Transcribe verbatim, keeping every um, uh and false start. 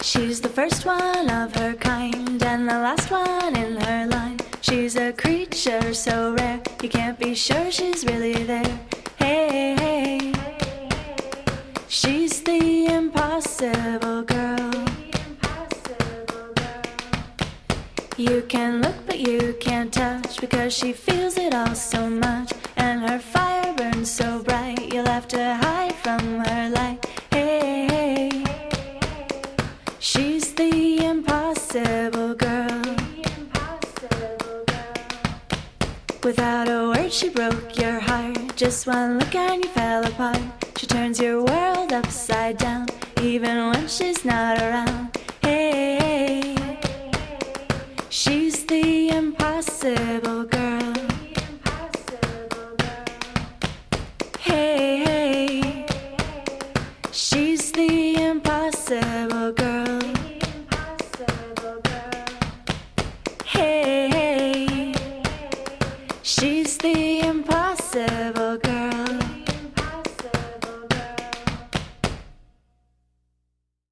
She's the first one of her kind and the last one in her line. She's a creature so rare, you can't be sure she's really there. Hey, hey, she's the impossible girl. You can look but you can't touch, because she feels it all so much, and her fire burns so bright you'll have to hide from her light. Hey, hey, she's the impossible girl. Without a word she broke your heart, just one look and you fell apart. She turns your world upside down, even when she's not around. Hey, she's the impossible girl. Hey, hey, she's the impossible girl. Hey, hey, she's the impossible girl.